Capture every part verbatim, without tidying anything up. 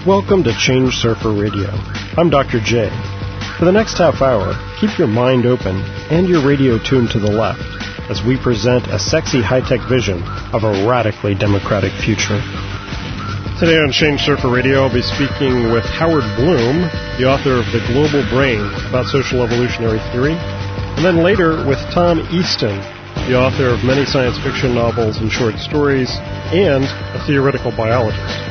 Welcome to Change Surfer Radio. I'm Doctor J. For the next half hour, keep your mind open and your radio tuned to the left as we present a sexy high-tech vision of a radically democratic future. Today on Change Surfer Radio, I'll be speaking with Howard Bloom, the author of The Global Brain, about social evolutionary theory, and then later with Tom Easton, the author of many science fiction novels and short stories, and a theoretical biologist.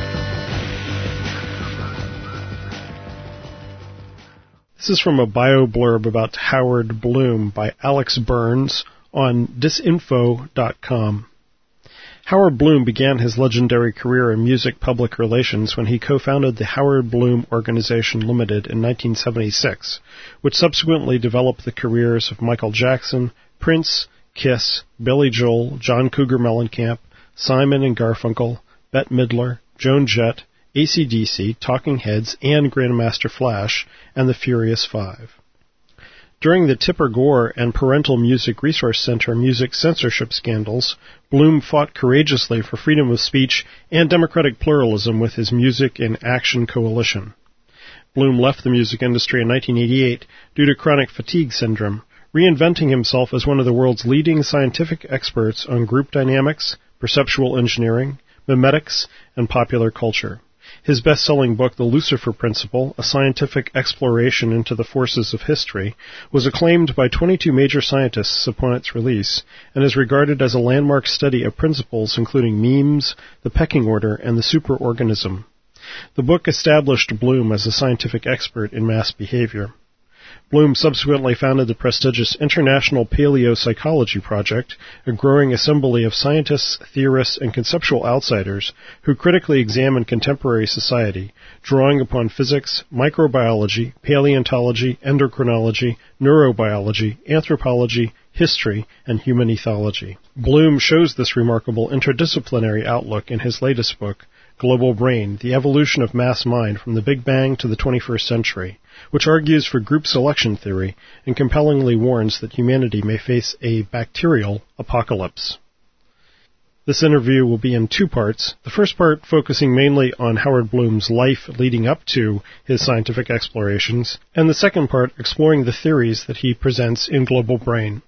This is from a bio blurb about Howard Bloom by Alex Burns on disinfo dot com. Howard Bloom began his legendary career in music public relations when he co-founded the Howard Bloom Organization Limited in nineteen seventy-six, which subsequently developed the careers of Michael Jackson, Prince, Kiss, Billy Joel, John Cougar Mellencamp, Simon and Garfunkel, Bette Midler, Joan Jett, A C D C, Talking Heads, and Grandmaster Flash, and the Furious Five. During the Tipper Gore and Parental Music Resource Center music censorship scandals, Bloom fought courageously for freedom of speech and democratic pluralism with his Music in Action Coalition. Bloom left the music industry in nineteen eighty-eight due to chronic fatigue syndrome, reinventing himself as one of the world's leading scientific experts on group dynamics, perceptual engineering, memetics, and popular culture. His best-selling book, The Lucifer Principle, a scientific exploration into the forces of history, was acclaimed by twenty-two major scientists upon its release, and is regarded as a landmark study of principles including memes, the pecking order, and the superorganism. The book established Bloom as a scientific expert in mass behavior. Bloom subsequently founded the prestigious International Paleopsychology Project, a growing assembly of scientists, theorists, and conceptual outsiders who critically examine contemporary society, drawing upon physics, microbiology, paleontology, endocrinology, neurobiology, anthropology, history, and human ethology. Bloom shows this remarkable interdisciplinary outlook in his latest book, Global Brain, The Evolution of Mass Mind from the Big Bang to the twenty-first Century, which argues for group selection theory and compellingly warns that humanity may face a bacterial apocalypse. This interview will be in two parts, the first part focusing mainly on Howard Bloom's life leading up to his scientific explorations, and the second part exploring the theories that he presents in Global Brain.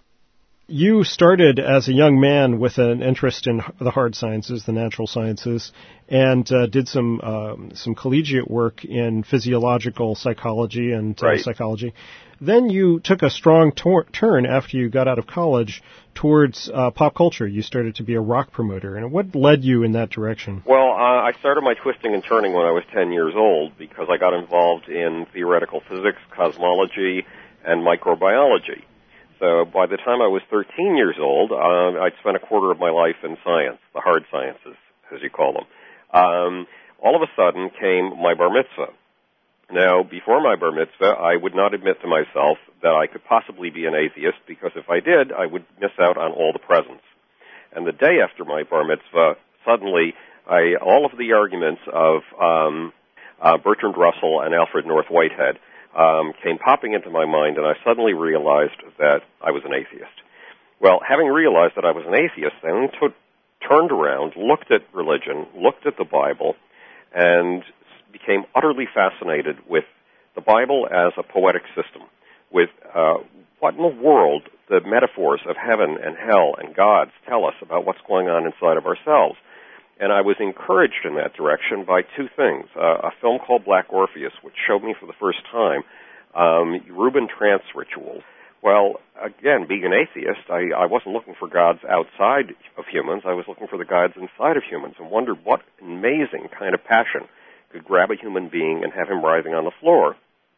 You started as a young man with an interest in the hard sciences, the natural sciences, and uh, did some um, some collegiate work in physiological psychology and uh, right. psychology. Then you took a strong tor- turn after you got out of college towards uh, pop culture. You started to be a rock promoter. And what led you in that direction? Well, uh, I started my twisting and turning when I was ten years old because I got involved in theoretical physics, cosmology, and microbiology. So by the time I was thirteen years old, uh, I'd spent a quarter of my life in science, the hard sciences, as you call them. Um, all of a sudden came my bar mitzvah. Now, before my bar mitzvah, I would not admit to myself that I could possibly be an atheist, because if I did, I would miss out on all the presents. And the day after my bar mitzvah, suddenly, I, all of the arguments of um, uh, Bertrand Russell and Alfred North Whitehead Um, came popping into my mind, and I suddenly realized that I was an atheist. Well, having realized that I was an atheist, I then t- turned around, looked at religion, looked at the Bible, and became utterly fascinated with the Bible as a poetic system, with uh, what in the world the metaphors of heaven and hell and gods tell us about what's going on inside of ourselves. And I was encouraged in that direction by two things. Uh, a film called Black Orpheus, which showed me for the first time um, Reuben trance rituals. Well, again, being an atheist, I, I wasn't looking for gods outside of humans. I was looking for the gods inside of humans, and wondered what amazing kind of passion could grab a human being and have him writhing on the floor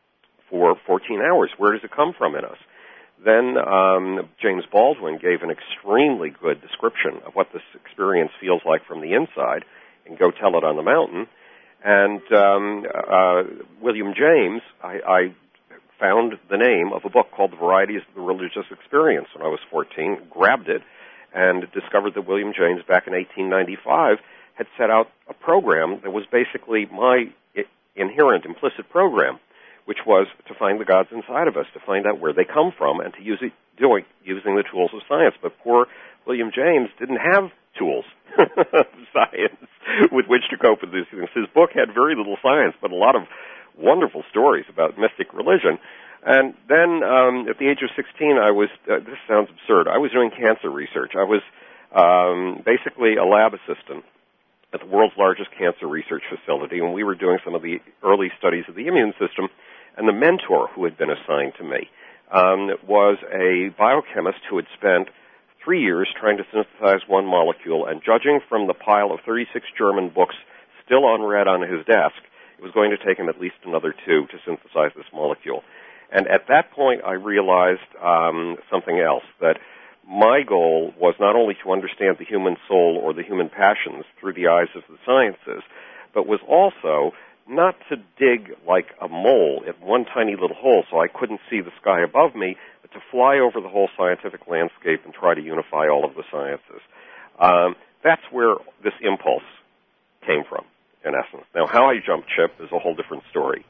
for fourteen hours. Where does it come from in us? Then um, James Baldwin gave an extremely good description of what this experience feels like from the inside, and Go Tell It on the Mountain. And um, uh, William James, I, I found the name of a book called The Varieties of the Religious Experience when I was fourteen, grabbed it, and discovered that William James, back in eighteen ninety-five, had set out a program that was basically my inherent, implicit program, which was to find the gods inside of us, to find out where they come from, and to use it doing using the tools of science. But poor William James didn't have tools of science. with which to cope with these things. His book had very little science, but a lot of wonderful stories about mystic religion. And then um, at the age of sixteen, I was, uh, this sounds absurd, I was doing cancer research. I was um, basically a lab assistant at the world's largest cancer research facility, and we were doing some of the early studies of the immune system. And the mentor who had been assigned to me um, was a biochemist who had spent three years trying to synthesize one molecule, and judging from the pile of thirty-six German books still unread on his desk, it was going to take him at least another two to synthesize this molecule. And at that point, I realized um, something else, that my goal was not only to understand the human soul or the human passions through the eyes of the sciences, but was also not to dig like a mole at one tiny little hole so I couldn't see the sky above me, but to fly over the whole scientific landscape and try to unify all of the sciences. Um, that's where this impulse came from, in essence. Now, how I jumped ship is a whole different story.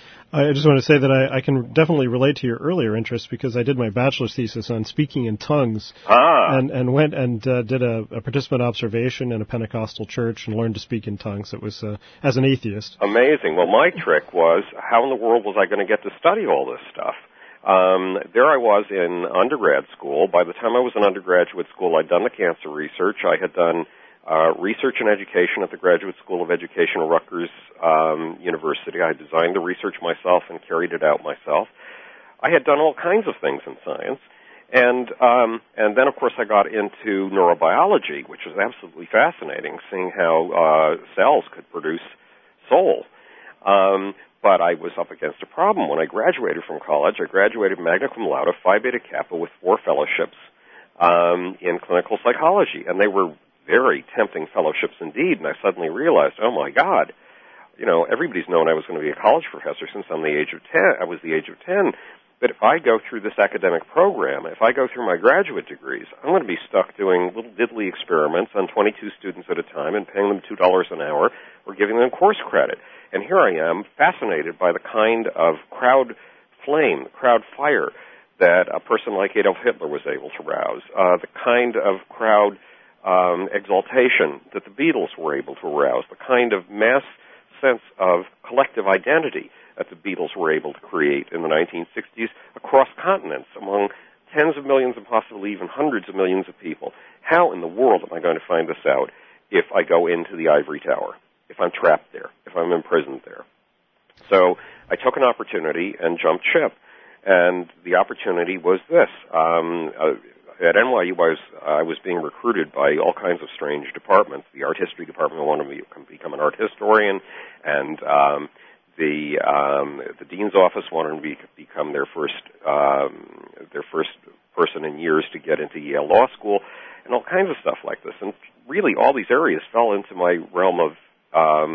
I just want to say that I, I can definitely relate to your earlier interests because I did my bachelor's thesis on speaking in tongues ah. and, and went and uh, did a, a participant observation in a Pentecostal church and learned to speak in tongues. It was uh, as an atheist. Amazing. Well, my trick was, how in the world was I going to get to study all this stuff? Um, there I was in undergrad school. By the time I was in undergraduate school, I'd done the cancer research. I had done Uh, research and education at the Graduate School of Education at Rutgers um, University. I designed the research myself and carried it out myself. I had done all kinds of things in science, and um, and then of course I got into neurobiology, which was absolutely fascinating, seeing how uh, cells could produce soul. Um, but I was up against a problem when I graduated from college. I graduated magna cum laude, Phi Beta Kappa, with four fellowships um, in clinical psychology, and they were very tempting fellowships indeed, and I suddenly realized, oh my God, you know, everybody's known I was going to be a college professor since I'm the age of ten. I was the age of ten. But if I go through this academic program, if I go through my graduate degrees, I'm going to be stuck doing little diddly experiments on twenty-two students at a time and paying them two dollars an hour or giving them course credit. And here I am, fascinated by the kind of crowd flame, crowd fire that a person like Adolf Hitler was able to rouse, uh, the kind of crowd Um, exaltation that the Beatles were able to arouse, the kind of mass sense of collective identity that the Beatles were able to create in the nineteen sixties across continents among tens of millions and possibly even hundreds of millions of people. How in the world am I going to find this out if I go into the ivory tower, if I'm trapped there, if I'm imprisoned there? So I took an opportunity and jumped ship, and the opportunity was this. Um, uh, At N Y U, I was, I was being recruited by all kinds of strange departments. The art history department wanted me to become an art historian, and um, the um, the dean's office wanted me to become their first um, their first person in years to get into Yale Law School, and all kinds of stuff like this. And really, all these areas fell into my realm of um,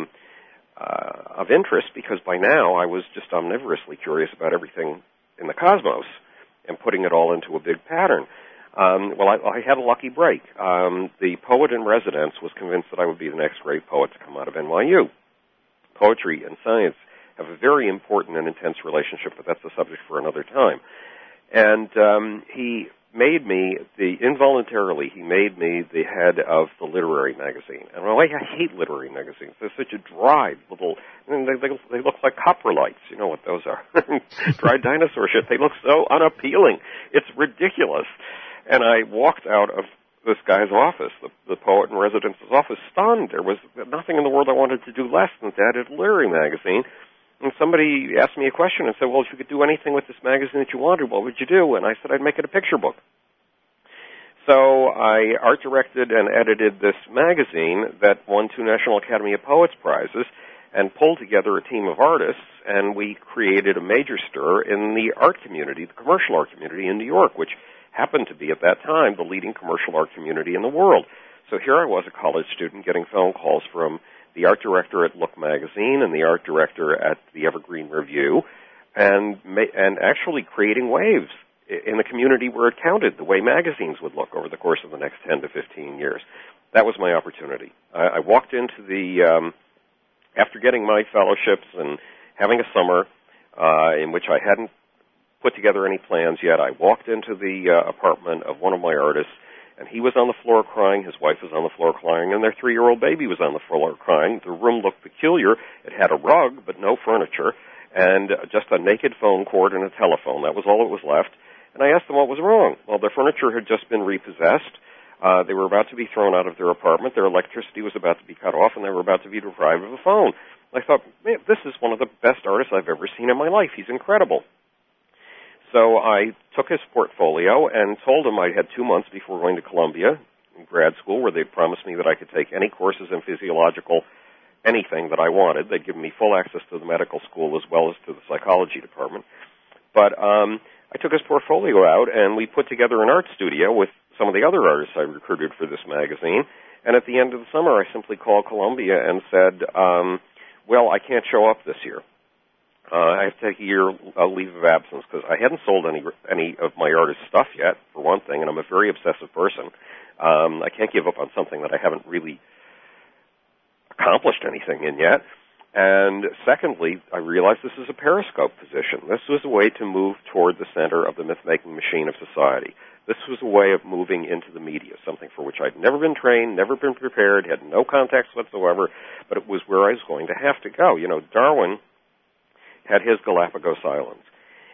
uh, of interest because by now I was just omnivorously curious about everything in the cosmos and putting it all into a big pattern. Um, well, I, I had a lucky break. Um, the poet in residence was convinced that I would be the next great poet to come out of N Y U. Poetry and science have a very important and intense relationship, but that's a subject for another time. And um, he made me, the involuntarily, he made me the head of the literary magazine. And I, I hate literary magazines. They're such a dry little, I mean, they, they, they look like coprolites. You know what those are. Dry dinosaur shit. They look so unappealing. It's ridiculous. And I walked out of this guy's office, the, the poet in residence's office, stunned. There was nothing in the world I wanted to do less than to edit a literary magazine. And somebody asked me a question and said, well, if you could do anything with this magazine that you wanted, what would you do? And I said, I'd make it a picture book. So I art directed and edited this magazine that won two National Academy of Poets prizes and pulled together a team of artists, and we created a major stir in the art community, the commercial art community in New York, which happened to be, at that time, the leading commercial art community in the world. So here I was, a college student, getting phone calls from the art director at Look magazine and the art director at the Evergreen Review, and and actually creating waves in the community where it counted, the way magazines would look over the course of the next ten to fifteen years. That was my opportunity. I, I walked into the, um, after getting my fellowships and having a summer uh, in which I hadn't put together any plans yet, I walked into the uh, apartment of one of my artists And he was on the floor crying, his wife was on the floor crying, and their three-year-old baby was on the floor crying. The room looked peculiar. It had a rug, but no furniture, and just a naked phone cord and a telephone. That was all that was left. And I asked them what was wrong. Well, their furniture had just been repossessed. Uh, they were about to be thrown out of their apartment. Their electricity was about to be cut off, and they were about to be deprived of a phone. I thought, man, this is one of the best artists I've ever seen in my life. He's incredible. So I took his portfolio and told him I had two months before going to Columbia in grad school, where they promised me that I could take any courses in physiological anything that I wanted. They'd given me full access to the medical school as well as to the psychology department. But um, I took his portfolio out, and we put together an art studio with some of the other artists I recruited for this magazine. And at the end of the summer, I simply called Columbia and said, um, well, I can't show up this year. Uh, I have to take a year uh, leave of absence because I hadn't sold any any of my artist stuff yet, for one thing, and I'm a very obsessive person. Um, I can't give up on something that I haven't really accomplished anything in yet. And secondly, I realized this is a periscope position. This was a way to move toward the center of the myth-making machine of society. This was a way of moving into the media, something for which I'd never been trained, never been prepared, had no contacts whatsoever, but it was where I was going to have to go. You know, Darwin had his Galapagos Islands,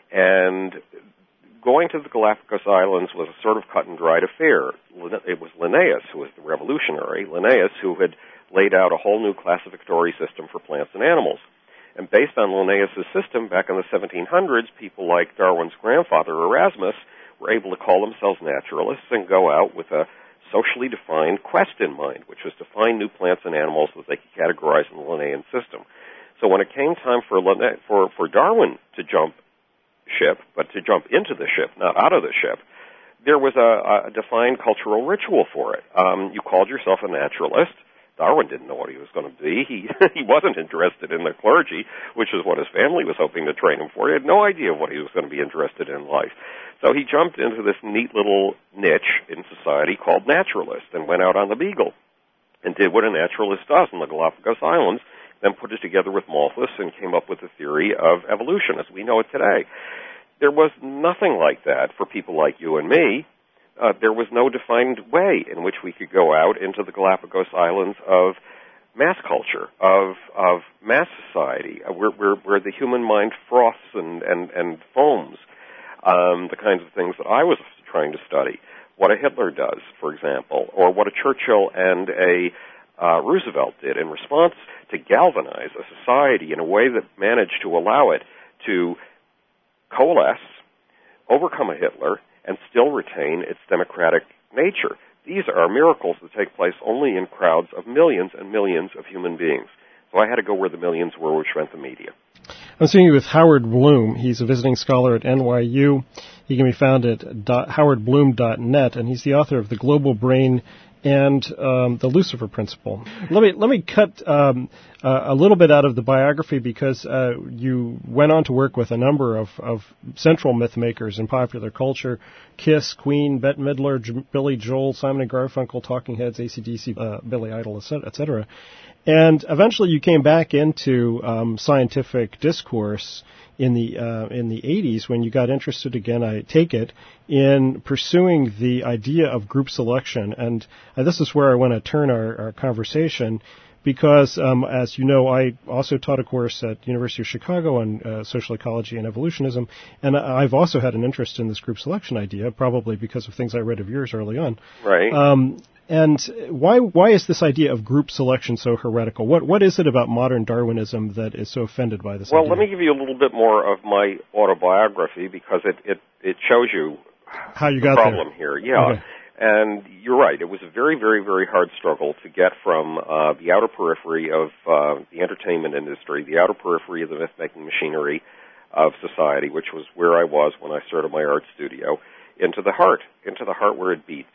and going to the Galapagos Islands was a sort of cut-and-dried affair. It was Linnaeus, who was the revolutionary, Linnaeus, who had laid out a whole new classificatory system for plants and animals. And based on Linnaeus' system, back in the seventeen hundreds, people like Darwin's grandfather, Erasmus, were able to call themselves naturalists and go out with a socially defined quest in mind, which was to find new plants and animals that they could categorize in the Linnaean system. So when it came time for Linne- for, for Darwin to jump ship, but to jump into the ship, not out of the ship, there was a, a defined cultural ritual for it. Um, you called yourself a naturalist. Darwin didn't know what he was going to be. He he wasn't interested in the clergy, which is what his family was hoping to train him for. He had no idea what he was going to be interested in life. So he jumped into this neat little niche in society called naturalist and went out on the Beagle and did what a naturalist does in the Galapagos Islands, then put it together with Malthus and came up with the theory of evolution as we know it today. There was nothing like that for people like you and me. Uh, there was no defined way in which we could go out into the Galapagos Islands of mass culture, of of mass society, uh, where, where, where the human mind froths and, and, and foams, um, the kinds of things that I was trying to study. What a Hitler does, for example, or what a Churchill and a uh, Roosevelt did in response to galvanize a society in a way that managed to allow it to coalesce, overcome a Hitler, and still retain its democratic nature. These are miracles that take place only in crowds of millions and millions of human beings. So I had to go where the millions were, which meant the media. I'm speaking with Howard Bloom. He's a visiting scholar at N Y U. He can be found at howard bloom dot net, and he's the author of The Global Brain and um, the Lucifer Principle. Let me let me cut um, uh, a little bit out of the biography because uh, you went on to work with a number of, of central myth makers in popular culture: Kiss, Queen, Bette Midler, J- Billy Joel, Simon and Garfunkel, Talking Heads, A C D C, uh, Billy Idol, et cetera. And eventually, you came back into um, scientific discourse in the uh, in the eighties when you got interested again, I take it, in pursuing the idea of group selection. And uh, this is where I want to turn our, our conversation because, um, as you know, I also taught a course at the University of Chicago on uh, social ecology and evolutionism, and I've also had an interest in this group selection idea, probably because of things I read of yours early on. Right. Um, and why why is this idea of group selection so heretical? What what is it about modern Darwinism that is so offended by this well, idea? Well, let me give you a little bit more of my autobiography because it, it, it shows you how you the got problem there. here. Yeah. Okay. And you're right. It was a very, very, very hard struggle to get from uh, the outer periphery of uh, the entertainment industry, the outer periphery of the myth-making machinery of society, which was where I was when I started my art studio, into the heart, into the heart where it beats.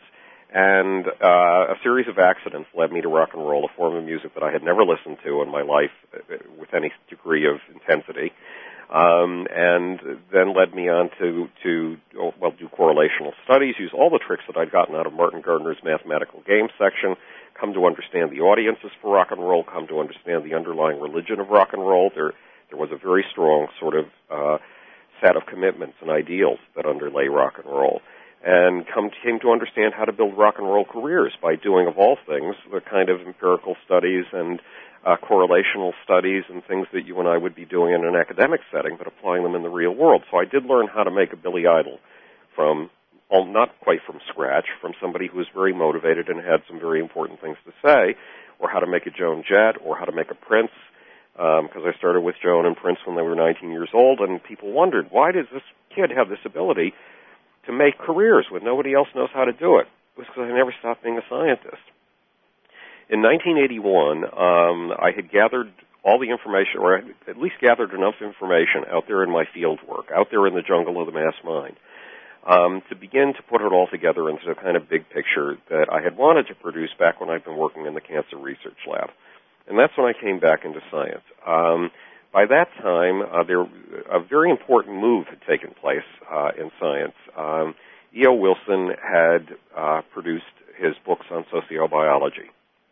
And uh, a series of accidents led me to rock and roll, a form of music that I had never listened to in my life with any degree of intensity. Um, and then led me on to, to, well, do correlational studies, use all the tricks that I'd gotten out of Martin Gardner's mathematical games section, come to understand the audiences for rock and roll, come to understand the underlying religion of rock and roll. There, there was a very strong sort of uh, set of commitments and ideals that underlay rock and roll. and come, came to understand how to build rock and roll careers by doing, of all things, the kind of empirical studies and uh, correlational studies and things that you and I would be doing in an academic setting, but applying them in the real world. So I did learn how to make a Billy Idol from, well, not quite from scratch, from somebody who was very motivated and had some very important things to say, or how to make a Joan Jett, or how to make a Prince, because um, I started with Joan and Prince when they were nineteen years old, and people wondered, why does this kid have this ability to make careers when nobody else knows how to do it? It was because I never stopped being a scientist. In nineteen eighty-one, um, I had gathered all the information, or I had at least gathered enough information out there in my field work, out there in the jungle of the mass mind, um, to begin to put it all together into a kind of big picture that I had wanted to produce back when I'd been working in the Cancer Research Lab. And that's when I came back into science. Um, by that time, uh, there a very important move had taken place uh, in science. Um, E O. Wilson had uh, produced his books on sociobiology.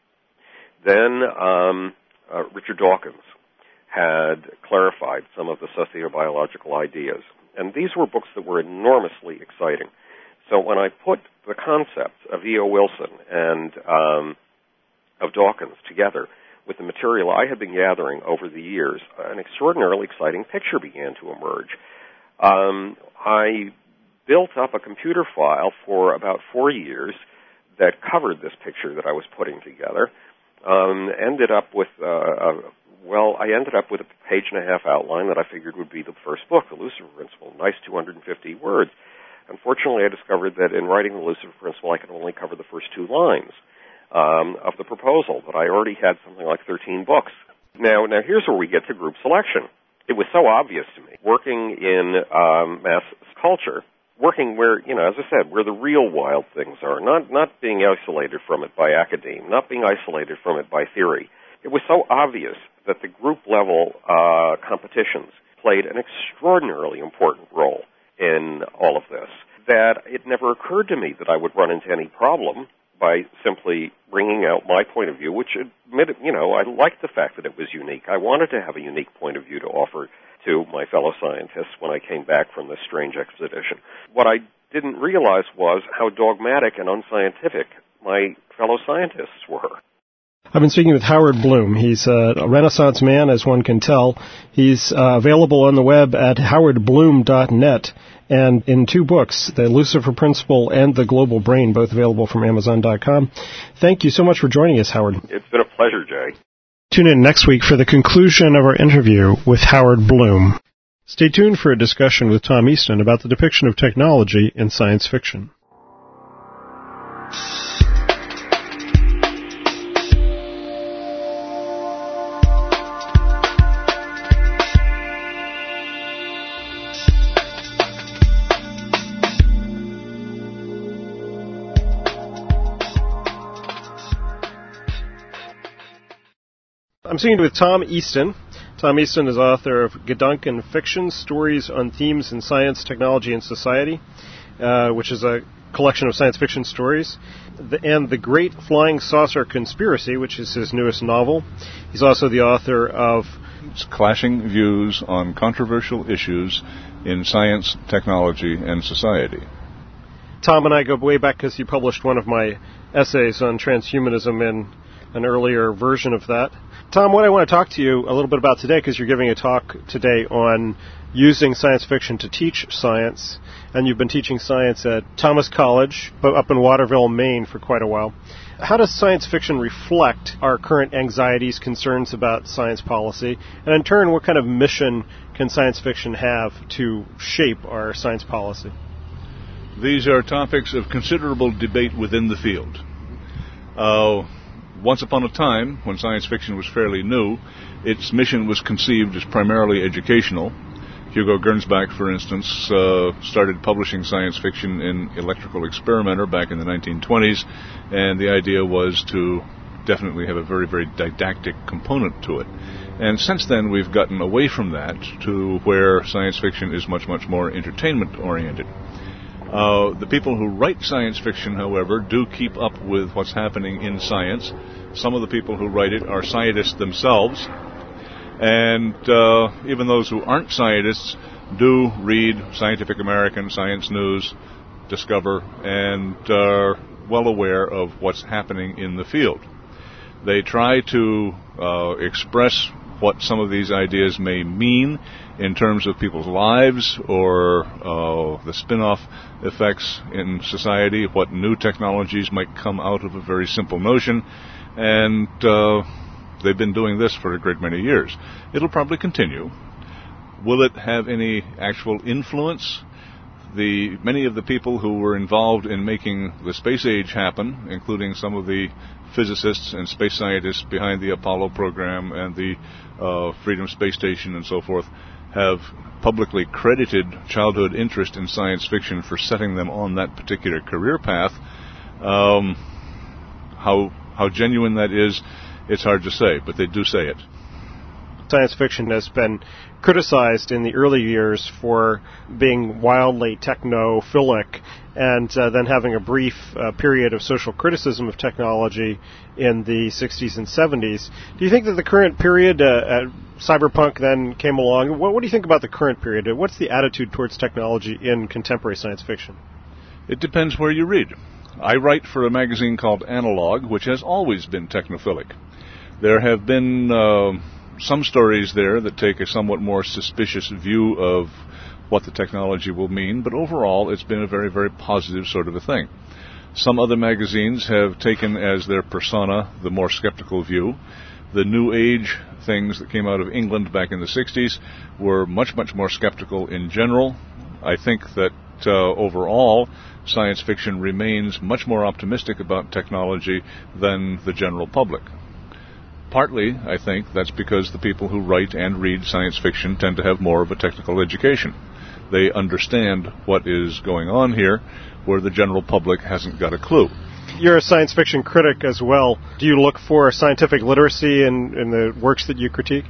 Then um, uh, Richard Dawkins had clarified some of the sociobiological ideas. And these were books that were enormously exciting. So when I put the concepts of E O. Wilson and um, of Dawkins together with the material I had been gathering over the years, an extraordinarily exciting picture began to emerge. Um, I built up a computer file for about four years that covered this picture that I was putting together. Um, ended up with, uh, a, well, I ended up with a page and a half outline that I figured would be the first book, The Lucifer Principle, nice two hundred fifty words. Unfortunately, I discovered that in writing The Lucifer Principle, I could only cover the first two lines um, of the proposal, but I already had something like thirteen books. Now, now here's where we get to group selection. It was so obvious to me, working in um, mass culture, working where, you know, as I said, where the real wild things are, not not being isolated from it by academe, not being isolated from it by theory. It was so obvious that the group-level uh, competitions played an extraordinarily important role in all of this that it never occurred to me that I would run into any problem by simply bringing out my point of view, which admitted, you know, I liked the fact that it was unique. I wanted to have a unique point of view to offer to my fellow scientists when I came back from this strange expedition. What I didn't realize was how dogmatic and unscientific my fellow scientists were. I've been speaking with Howard Bloom. He's a Renaissance man, as one can tell. He's uh, available on the web at howard bloom dot net, and in two books, The Lucifer Principle and The Global Brain, both available from amazon dot com. Thank you so much for joining us, Howard. It's been a pleasure, Jay. Tune in next week for the conclusion of our interview with Howard Bloom. Stay tuned for a discussion with Tom Easton about the depiction of technology in science fiction. I'm speaking with Tom Easton. Tom Easton is author of Gedanken Fiction, Stories on Themes in Science, Technology, and Society, uh, which is a collection of science fiction stories, the, and The Great Flying Saucer Conspiracy, which is his newest novel. He's also the author of Clashing Views on Controversial Issues in Science, Technology, and Society. Tom and I go way back because you published one of my essays on transhumanism in an earlier version of that. Tom, what I want to talk to you a little bit about today, because you're giving a talk today on using science fiction to teach science, and you've been teaching science at Thomas College up in Waterville, Maine for quite a while. How does science fiction reflect our current anxieties, concerns about science policy, and in turn, what kind of mission can science fiction have to shape our science policy? These are topics of considerable debate within the field. Uh, Once upon a time, when science fiction was fairly new, its mission was conceived as primarily educational. Hugo Gernsback, for instance, uh, started publishing science fiction in Electrical Experimenter back in the nineteen twenties, and the idea was to definitely have a very, very didactic component to it. And since then, we've gotten away from that to where science fiction is much, much more entertainment-oriented. Uh, the people who write science fiction, however, do keep up with what's happening in science. Some of the people who write it are scientists themselves, and uh, even those who aren't scientists do read Scientific American, Science News, discover and are well aware of what's happening in the field. They try to uh, express what some of these ideas may mean in terms of people's lives or uh, the spin-off effects in society, what new technologies might come out of a very simple notion, and uh, they've been doing this for a great many years. It'll probably continue. Will it have any actual influence? The many of the people who were involved in making the space age happen, including some of the physicists and space scientists behind the Apollo program and the uh, Freedom Space Station and so forth, have publicly credited childhood interest in science fiction for setting them on that particular career path. Um, how how genuine that is, it's hard to say, but they do say it. Science fiction has been criticized in the early years for being wildly technophilic and uh, then having a brief uh, period of social criticism of technology in the sixties and seventies. Do you think that the current period, uh, uh, cyberpunk then came along, what, what do you think about the current period? What's the attitude towards technology in contemporary science fiction? It depends where you read. I write for a magazine called Analog, which has always been technophilic. There have been Uh, some stories there that take a somewhat more suspicious view of what the technology will mean, but overall it's been a very, very positive sort of a thing. Some other magazines have taken as their persona the more skeptical view. The New Age things that came out of England back in the sixties were much, much more skeptical in general. I think that uh, overall science fiction remains much more optimistic about technology than the general public. Partly, I think, that's because the people who write and read science fiction tend to have more of a technical education. They understand what is going on here, where the general public hasn't got a clue. You're a science fiction critic as well. Do you look for scientific literacy in, in the works that you critique?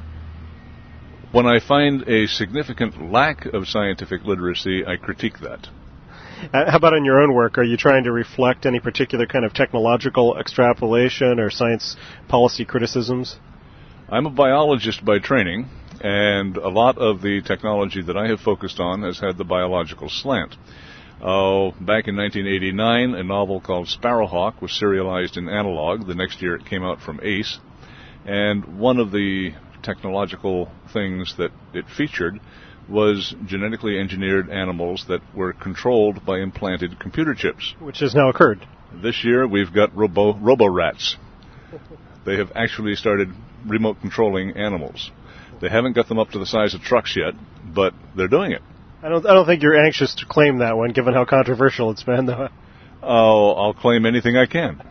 When I find a significant lack of scientific literacy, I critique that. Uh, how about in your own work? Are you trying to reflect any particular kind of technological extrapolation or science policy criticisms? I'm a biologist by training, and a lot of the technology that I have focused on has had the biological slant. Uh, back in nineteen eighty-nine, a novel called Sparrowhawk was serialized in Analog. The next year it came out from Ace. And one of the technological things that it featured was genetically engineered animals that were controlled by implanted computer chips. Which has now occurred. This year we've got robo, robo-rats. They have actually started remote controlling animals. They haven't got them up to the size of trucks yet, but they're doing it. I don't I don't think you're anxious to claim that one, given how controversial it's been, though. Oh, I'll claim anything I can.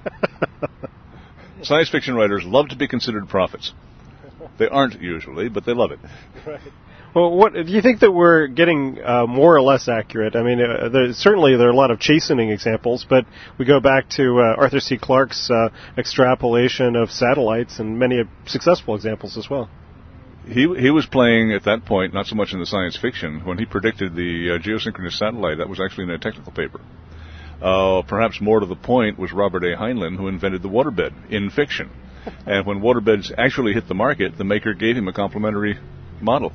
Science fiction writers love to be considered prophets. They aren't usually, but they love it. Right. Well, what do you think that we're getting uh, more or less accurate? I mean, uh, there, certainly there are a lot of chastening examples, but we go back to uh, Arthur C. Clarke's uh, extrapolation of satellites and many successful examples as well. He he was playing at that point, not so much in the science fiction, when he predicted the uh, geosynchronous satellite. That was actually in a technical paper. Uh, perhaps more to the point was Robert A. Heinlein, who invented the waterbed in fiction. And when waterbeds actually hit the market, the maker gave him a complimentary model.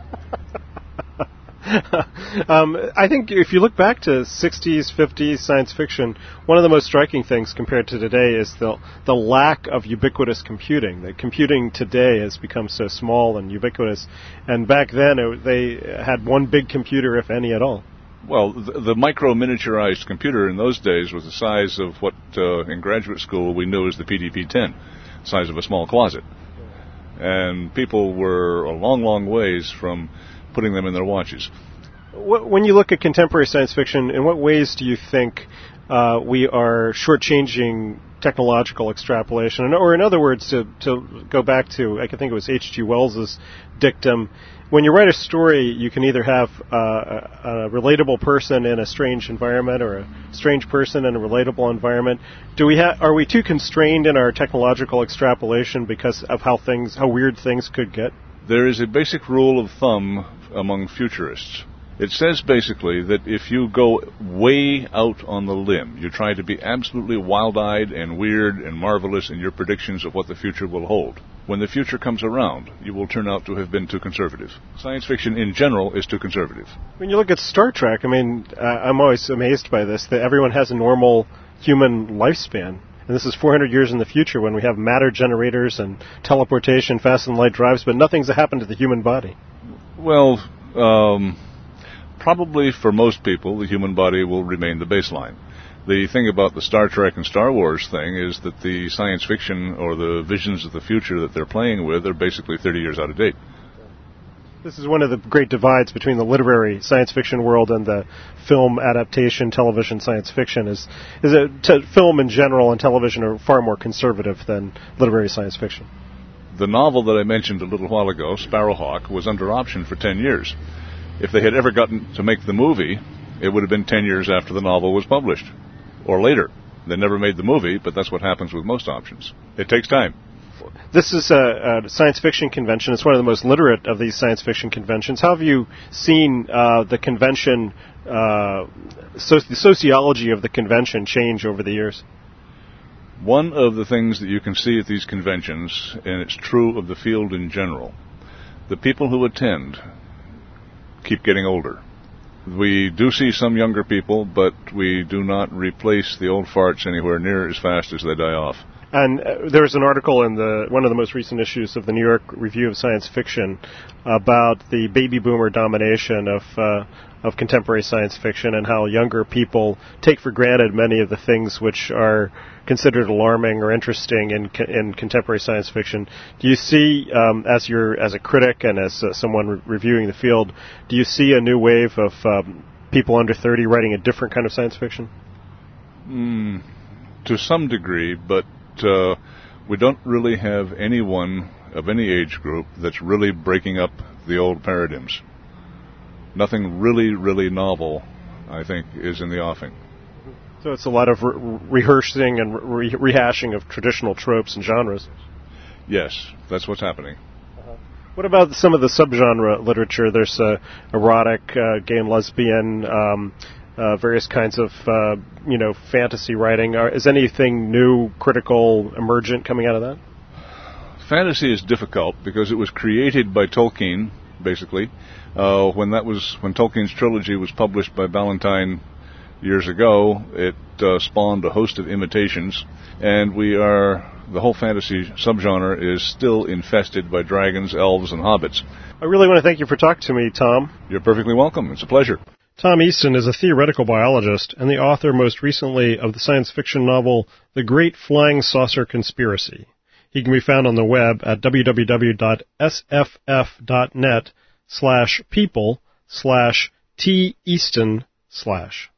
um, I think if you look back to sixties, fifties science fiction, one of the most striking things compared to today is the the lack of ubiquitous computing. That computing today has become so small and ubiquitous, and back then it, they had one big computer, if any at all. Well, the, the micro-miniaturized computer in those days was the size of what uh, in graduate school we knew as the P D P ten, size of a small closet. And people were a long, long ways from putting them in their watches. When you look at contemporary science fiction, in what ways do you think uh, we are shortchanging technological extrapolation? Or in other words, to, to go back to, I can think it was H G Wells's dictum, when you write a story, you can either have uh, a, a relatable person in a strange environment or a strange person in a relatable environment. Do we ha- are we too constrained in our technological extrapolation because of how things, how weird things could get? There is a basic rule of thumb among futurists. It says basically that if you go way out on the limb, you try to be absolutely wild-eyed and weird and marvelous in your predictions of what the future will hold. When the future comes around, you will turn out to have been too conservative. Science fiction in general is too conservative. When you look at Star Trek, I mean, uh, I'm always amazed by this, that everyone has a normal human lifespan. And this is four hundred years in the future when we have matter generators and teleportation, fast and light drives, but nothing's happened to the human body. Well, um... probably for most people, the human body will remain the baseline. The thing about the Star Trek and Star Wars thing is that the science fiction or the visions of the future that they're playing with are basically thirty years out of date. This is one of the great divides between the literary science fiction world and the film adaptation, television science fiction. Is is that t- film in general and television are far more conservative than literary science fiction. The novel that I mentioned a little while ago, Sparrowhawk, was under option for ten years. If they had ever gotten to make the movie, it would have been ten years after the novel was published, or later. They never made the movie, but that's what happens with most options. It takes time. This is a, a science fiction convention. It's one of the most literate of these science fiction conventions. How have you seen uh, the convention, uh, so the sociology of the convention change over the years? One of the things that you can see at these conventions, and it's true of the field in general, the people who attend keep getting older. We do see some younger people, but we do not replace the old farts anywhere near as fast as they die off. And uh, there was an article in the one of the most recent issues of the New York Review of Science Fiction about the baby boomer domination of uh, of contemporary science fiction and how younger people take for granted many of the things which are considered alarming or interesting in in contemporary science fiction. Do you see, um, as you're as a critic and as uh, someone re- reviewing the field, do you see a new wave of um, people under thirty writing a different kind of science fiction? Mm, to some degree, but uh, we don't really have anyone of any age group that's really breaking up the old paradigms. Nothing really, really novel, I think, is in the offing. So it's a lot of re- rehearsing and re- rehashing of traditional tropes and genres. Yes, that's what's happening. Uh-huh. What about some of the subgenre literature? There's uh, erotic, uh, gay and lesbian, um, uh, various kinds of, uh, you know, fantasy writing. Are, is anything new, critical, emergent coming out of that? Fantasy is difficult because it was created by Tolkien, basically. Uh, when that was when Tolkien's trilogy was published by Ballantine years ago, it uh, spawned a host of imitations, and we are the whole fantasy subgenre is still infested by dragons, elves, and hobbits. I really want to thank you for talking to me, Tom. You're perfectly welcome. It's a pleasure. Tom Easton is a theoretical biologist and the author most recently of the science fiction novel The Great Flying Saucer Conspiracy. He can be found on the web at www.sff.net slash people slash T Easton slash.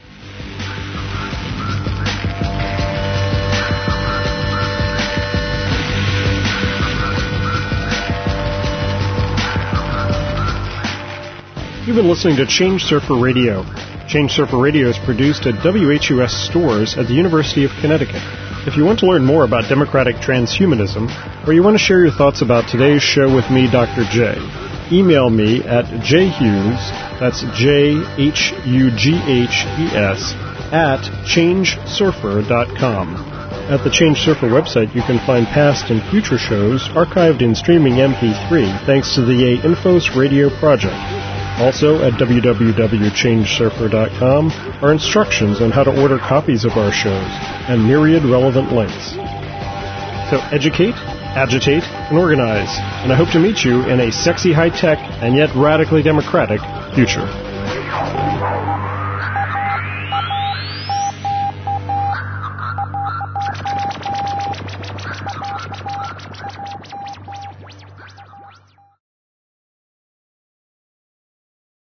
You've been listening to Change Surfer Radio. Change Surfer Radio is produced at W H U S stores at the University of Connecticut. If you want to learn more about democratic transhumanism, or you want to share your thoughts about today's show with me, Doctor J, email me at jhughes, that's J H U G H E S, at change surfer dot com. At the Change Surfer website, you can find past and future shows archived in streaming M P three thanks to the A Infos Radio project. Also, at w w w dot change surfer dot com are instructions on how to order copies of our shows and myriad relevant links. So educate, agitate, and organize, and I hope to meet you in a sexy high-tech and yet radically democratic future.